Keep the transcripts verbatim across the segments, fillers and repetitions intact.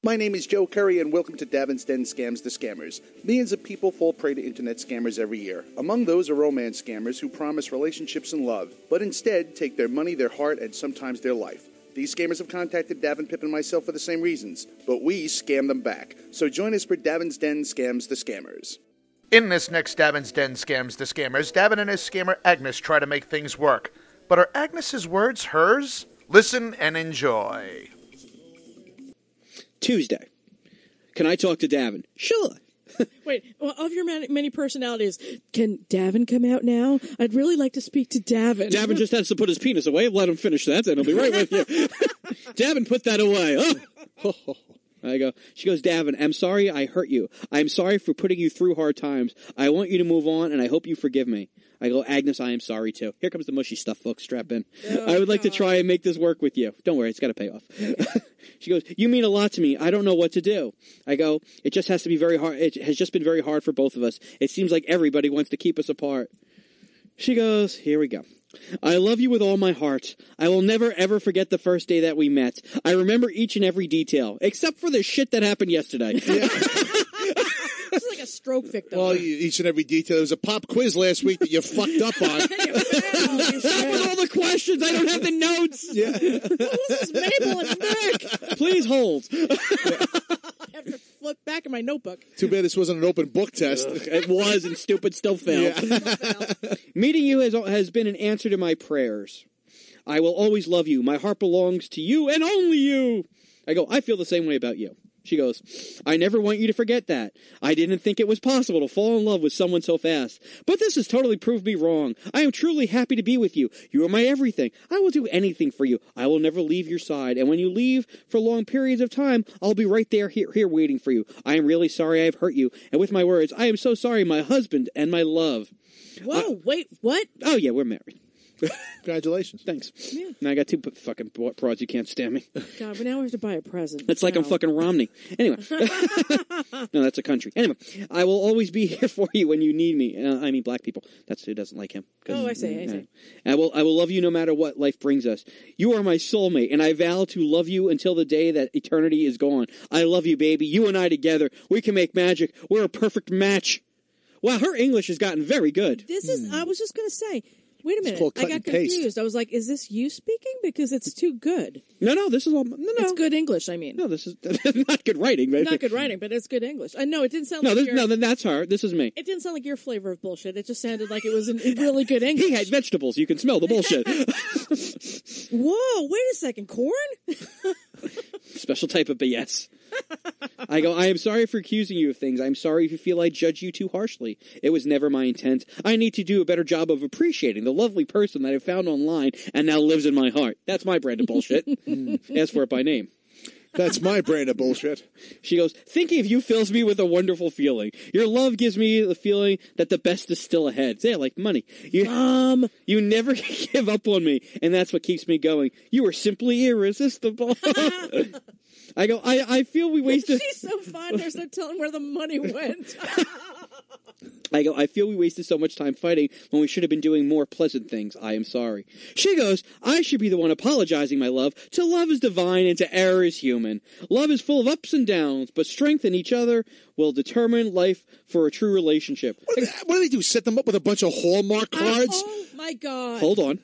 My name is Joe Curry, and welcome to Davin's Den Scams the Scammers. Millions of people fall prey to internet scammers every year. Among those are romance scammers who promise relationships and love, but instead take their money, their heart, and sometimes their life. These scammers have contacted Davin, Pip, and myself for the same reasons, but we scam them back. So join us for Davin's Den Scams the Scammers. In this next Davin's Den Scams the Scammers, Davin and his scammer Agnes try to make things work. But are Agnes's words hers? Listen and enjoy. Tuesday. Can I talk to Davin? Sure. Wait, well, of your many, many personalities, can Davin come out now? I'd really like to speak to Davin. Davin just has to put his penis away. Let him finish that, and he'll be right with you. Davin, put that away. Oh. I go, she goes, Davin, I'm sorry I hurt you. I'm sorry for putting you through hard times. I want you to move on, and I hope you forgive me. I go, Agnes, I am sorry, too. Here comes the mushy stuff, folks. Strap in. Oh, I would like God. to try and make this work with you. Don't worry, it's got to pay off. She goes, you mean a lot to me. I don't know what to do. I go, it just has to be very hard. It has just been very hard for both of us. It seems like everybody wants to keep us apart. She goes, here we go. I love you with all my heart. I will never, ever forget the first day that we met. I remember each and every detail, except for the shit that happened yesterday. Yeah. This is like a stroke victim. Well, each and every detail. There was a pop quiz last week that you fucked up on. Stop with all the questions. I don't have the notes. Yeah. This is Mabel and Nick. Please hold. I have to flip back in my notebook. Too bad this wasn't an open book test. It was, and stupid still failed. Yeah. Meeting you has, has been an answer to my prayers. I will always love you. My heart belongs to you and only you. I go, I feel the same way about you. She goes, I never want you to forget that. I didn't think it was possible to fall in love with someone so fast. But this has totally proved me wrong. I am truly happy to be with you. You are my everything. I will do anything for you. I will never leave your side. And when you leave for long periods of time, I'll be right there here, here waiting for you. I am really sorry I have hurt you. And with my words, I am so sorry, my husband and my love. Whoa, uh, wait, what? Oh, yeah, we're married. Congratulations. Thanks. Yeah. Now I got two p- fucking broads. You can't stand me. God, but now we have to buy a present. It's like no. I'm fucking Romney. Anyway. No, that's a country. Anyway, I will always be here for you when you need me. Uh, I mean, black people. That's who doesn't like him. Oh, I see, I see. I will, I will love you no matter what life brings us. You are my soulmate, and I vow to love you until the day that eternity is gone. I love you, baby. You and I together. We can make magic. We're a perfect match. Wow, her English has gotten very good. This is, hmm. I was just going to say, wait a minute, I got confused. paste. I was like, is this you speaking? Because it's too good. No, no, this is all, no, no. It's good English, I mean. No, this is not good writing. But not good writing, but it's good English. I know, it didn't sound no, like this, your... No, that's her. This is me. It didn't sound like your flavor of bullshit. It just sounded like it was in really good English. He had vegetables. You can smell the bullshit. Whoa, wait a second. Corn? Special type of B S. I go, I am sorry for accusing you of things. I'm sorry if you feel I judge you too harshly. It was never my intent. I need to do a better job of appreciating the lovely person that I found online and now lives in my heart. That's my brand of bullshit. Ask for it by name. That's my brand of bullshit. She goes, thinking of you fills me with a wonderful feeling. Your love gives me the feeling that the best is still ahead. Yeah, like money. You, um, you never give up on me, and that's what keeps me going. You are simply irresistible. I go, I, I feel we wasted... She's so fun. There's no telling where the money went. I go, I feel we wasted so much time fighting when we should have been doing more pleasant things. I am sorry. She goes, I should be the one apologizing, my love. To love is divine and to err is human. Love is full of ups and downs, but strength in each other will determine life for a true relationship. What do, they, what do they do? Set them up with a bunch of Hallmark cards? Oh, my God. Hold on.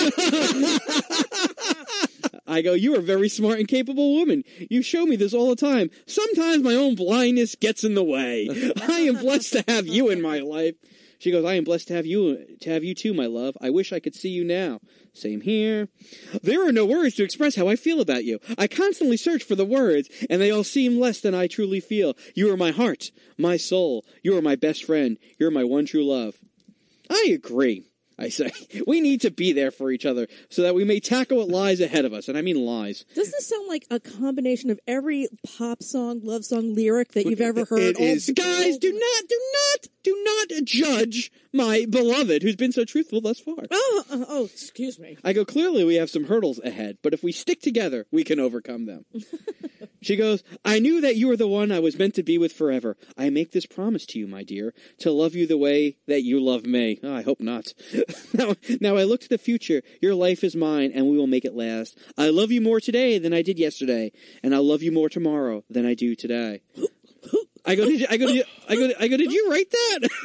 I go, you are a very smart and capable woman. You show me this all the time. Sometimes my own blindness gets in the way. I am blessed to have you in my life. She goes, I am blessed to have you, to have you too, my love. I wish I could see you now. Same here. There are no words to express how I feel about you. I constantly search for the words, and they all seem less than I truly feel. You are my heart, my soul. You are my best friend. You're my one true love. I agree. I say, we need to be there for each other so that we may tackle what lies ahead of us. And I mean lies. Doesn't this sound like a combination of every pop song, love song lyric that you've ever heard? It is. Guys, do not, do not, do not judge my beloved who's been so truthful thus far. Oh, uh, oh, excuse me. I go, clearly we have some hurdles ahead, but if we stick together, we can overcome them. She goes, I knew that you were the one I was meant to be with forever. I make this promise to you, my dear, to love you the way that you love me. Oh, I hope not. now, now I look to the future. Your life is mine, and we will make it last. I love you more today than I did yesterday, and I'll love you more tomorrow than I do today. I go, did you, I go, did you, I go, I go, did you write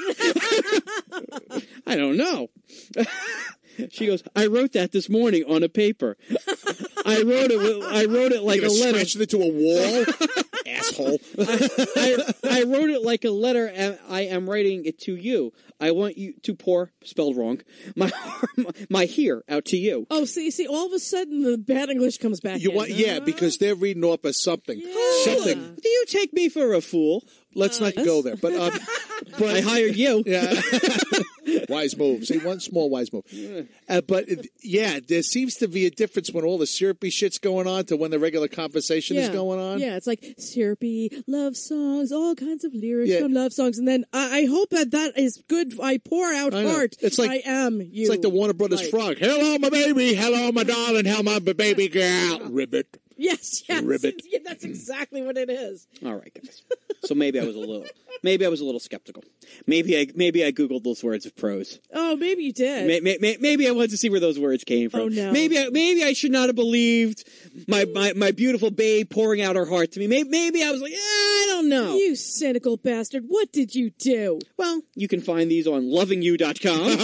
that? I don't know. She goes, I wrote that this morning on a paper. I wrote it. With, I wrote it like a letter. Scratch it into a wall, asshole. I, I, I wrote it like a letter, and I am writing it to you. I want you to pour, spelled wrong, my my here out to you. Oh, see, see, all of a sudden the bad English comes back. You in. want, yeah, because they're reading off of something. Yeah. Something. Do you take me for a fool? Let's Uh, not yes. go there. But, um, but I hired you. Yeah. Wise move. See, one small wise move. Uh, but, yeah, there seems to be a difference when all the syrupy shit's going on to when the regular conversation yeah. is going on. Yeah, it's like syrupy love songs, all kinds of lyrics Yeah. from love songs, and then I, I hope that that is good. I pour out I know. heart. It's like- I am you. It's like the Warner Brothers Like- frog. Hello, my baby. Hello, my darling. Hello, my baby girl. Ribbit. Yes, yes, Ribbit. yeah, that's exactly what it is. All right, guys. So maybe I was a little, maybe I was a little skeptical. Maybe I, maybe I googled those words of prose. Oh, maybe you did. May, may, may, maybe I wanted to see where those words came from. Oh, no. Maybe I, maybe I should not have believed my, my, my beautiful babe pouring out her heart to me. Maybe, maybe I was like, eh, I don't know. You cynical bastard! What did you do? Well, you can find these on loving you dot com.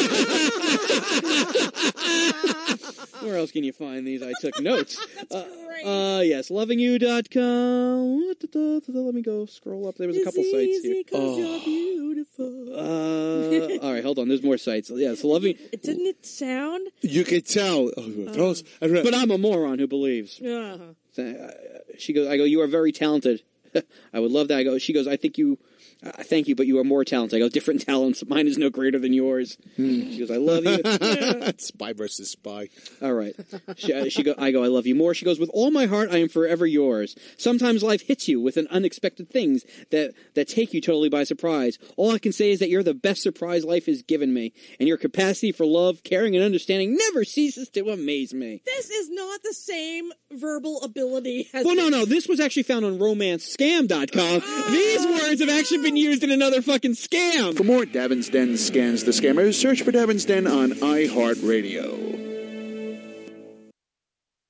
Where else can you find these? I took notes. That's uh, great. uh, yes, loving you dot com. Let me go scroll up. There was a couple it's sites easy here. 'cause Oh. you're beautiful. Uh, all right, hold on. There's more sites. Yeah, so loving. Didn't it sound? You can tell. Oh, those- I read- But I'm a moron who believes. Uh, Uh, She goes, I go, you are very talented. I would love that. I go, she goes, I think you, uh, thank you, but you are more talented. I go, different talents. Mine is no greater than yours. She goes, I love you. Spy versus spy. All right. She, uh, she go, I go, I love you more. She goes, with all my heart, I am forever yours. Sometimes life hits you with an unexpected things that, that take you totally by surprise. All I can say is that you're the best surprise life has given me. And your capacity for love, caring, and understanding never ceases to amaze me. this is not the same verbal ability as. Well, no, no. This was actually found on romance scam dot com. These words have actually been used in another fucking scam. For more Davin's Den Scams the Scammers, search for Davin's Den on iHeartRadio.